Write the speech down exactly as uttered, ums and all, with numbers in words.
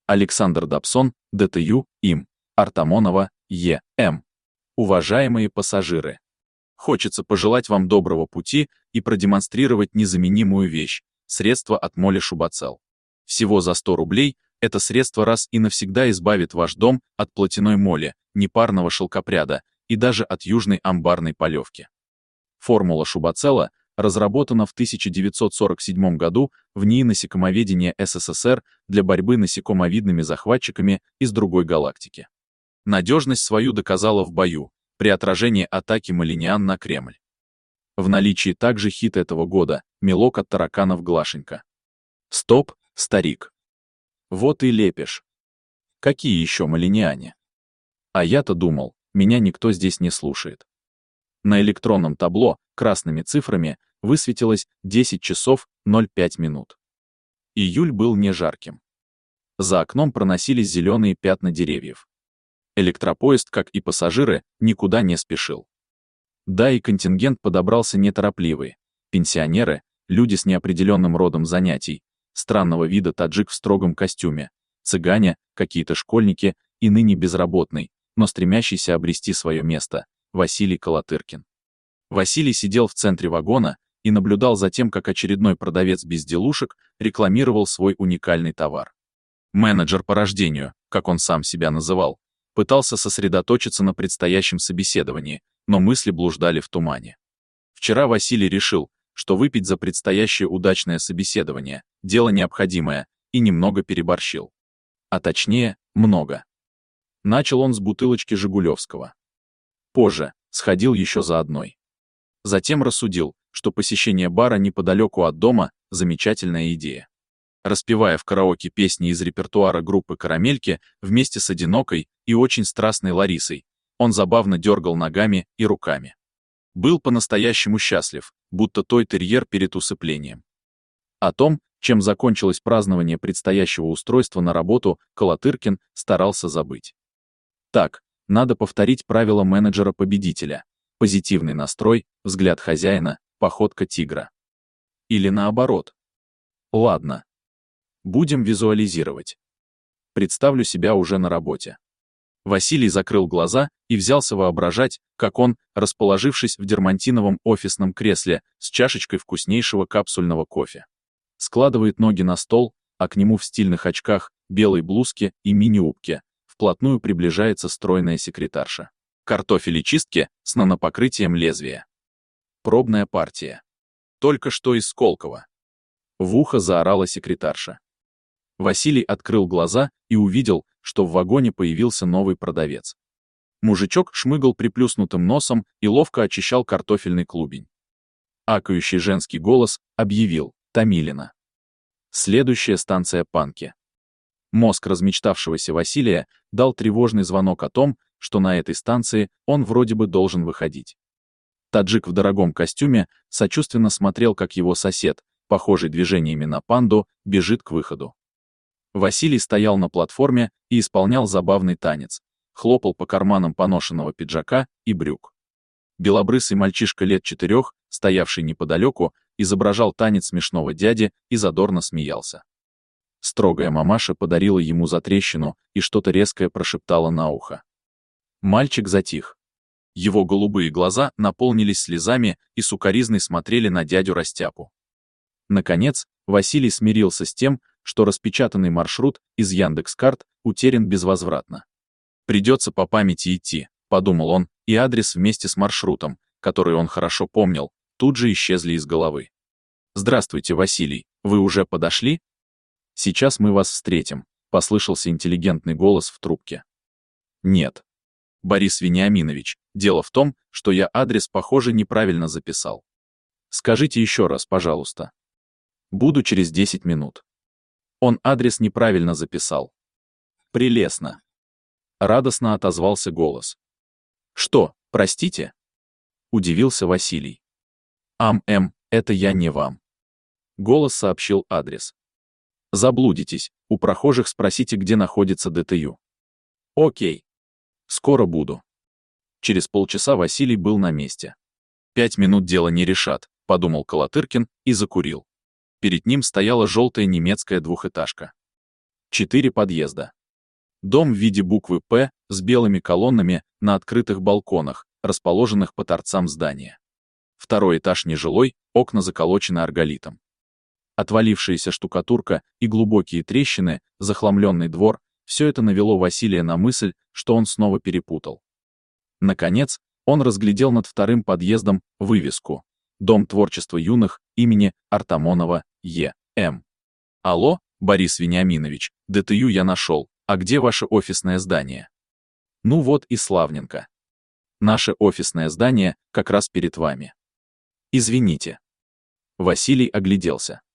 Александр Добсон, ДТЮ, им. Артамонова, Е. М. Уважаемые пассажиры! Хочется пожелать вам доброго пути и продемонстрировать незаменимую вещь – средство от моли Шубацел. Всего за сто рублей это средство раз и навсегда избавит ваш дом от платяной моли, непарного шелкопряда и даже от южной амбарной полевки. Формула Шубацела разработана в тысяча девятьсот сорок седьмом году в НИИ насекомоведения СССР для борьбы насекомовидными захватчиками из другой галактики. Надежность свою доказала в бою, при отражении атаки малиниан на Кремль. В наличии также хит этого года – мелок от тараканов Глашенька. Стоп, старик. Вот и лепишь. Какие еще малиниане? А я-то думал, меня никто здесь не слушает. На электронном табло красными цифрами высветилось десять часов ноль пять минут. Июль был не жарким. За окном проносились зеленые пятна деревьев. Электропоезд, как и пассажиры, никуда не спешил. Да и контингент подобрался неторопливый. Пенсионеры, люди с неопределенным родом занятий, странного вида таджик в строгом костюме, цыгане, какие-то школьники и ныне безработный, но стремящийся обрести свое место, Василий Колотыркин. Василий сидел в центре вагона и наблюдал за тем, как очередной продавец безделушек рекламировал свой уникальный товар. Менеджер по рождению, как он сам себя называл, пытался сосредоточиться на предстоящем собеседовании, но мысли блуждали в тумане. Вчера Василий решил, что выпить за предстоящее удачное собеседование – дело необходимое, и немного переборщил. А точнее, много. Начал он с бутылочки Жигулевского. Позже сходил еще за одной. Затем рассудил, что посещение бара неподалеку от дома – замечательная идея. Распевая в караоке песни из репертуара группы «Карамельки» вместе с одинокой и очень страстной Ларисой, он забавно дергал ногами и руками. Был по-настоящему счастлив, будто той терьер перед усыплением. О том, чем закончилось празднование предстоящего устройства на работу, Колотыркин старался забыть. Так, надо повторить правила менеджера-победителя: позитивный настрой, взгляд хозяина, походка тигра. Или наоборот. Ладно. Будем визуализировать. Представлю себя уже на работе. Василий закрыл глаза и взялся воображать, как он, расположившись в дермантиновом офисном кресле с чашечкой вкуснейшего капсульного кофе, складывает ноги на стол, а к нему в стильных очках, белой блузке и мини-юбке вплотную приближается стройная секретарша. Картофелечистки с нанопокрытием лезвия. Пробная партия. Только что из Сколково. В ухо заорала секретарша. Василий открыл глаза и увидел, что в вагоне появился новый продавец. Мужичок шмыгал приплюснутым носом и ловко очищал картофельный клубень. Акающий женский голос объявил: Томилино. Следующая станция Панки. Мозг размечтавшегося Василия дал тревожный звонок о том, что на этой станции он вроде бы должен выходить. Таджик в дорогом костюме сочувственно смотрел, как его сосед, похожий движениями на панду, бежит к выходу. Василий стоял на платформе и исполнял забавный танец, хлопал по карманам поношенного пиджака и брюк. Белобрысый мальчишка лет четырех, стоявший неподалеку, изображал танец смешного дяди и задорно смеялся. Строгая мамаша подарила ему затрещину и что-то резкое прошептала на ухо. Мальчик затих. Его голубые глаза наполнились слезами и сукоризной смотрели на дядю Растяпу. Наконец, Василий смирился с тем, что распечатанный маршрут из Яндекс.Карт утерян безвозвратно. Придется по памяти идти, подумал он, и адрес вместе с маршрутом, который он хорошо помнил, тут же исчезли из головы. «Здравствуйте, Василий, вы уже подошли?» «Сейчас мы вас встретим», — послышался интеллигентный голос в трубке. «Нет. Борис Вениаминович, дело в том, что я адрес, похоже, неправильно записал. Скажите еще раз, пожалуйста. Буду через десять минут». Он адрес неправильно записал. «Прелестно». Радостно отозвался голос. «Что, простите?» Удивился Василий. «Ам-эм, это я не вам». Голос сообщил адрес. «Заблудитесь, у прохожих спросите, где находится ДТЮ». «Окей. Скоро буду». Через полчаса Василий был на месте. «Пять минут дело не решат», — подумал Колотыркин и закурил. Перед ним стояла желтая немецкая двухэтажка. Четыре подъезда. Дом в виде буквы «П» с белыми колоннами на открытых балконах, расположенных по торцам здания. Второй этаж нежилой, окна заколочены арголитом. Отвалившаяся штукатурка и глубокие трещины, захламленный двор — все это навело Василия на мысль, что он снова перепутал. Наконец, он разглядел над вторым подъездом вывеску «Дом творчества юных имени Артамонова Е М «Алло, Борис Вениаминович, ДТЮ я нашел, а где ваше офисное здание?» «Ну вот и славненько. Наше офисное здание как раз перед вами. Извините». Василий огляделся.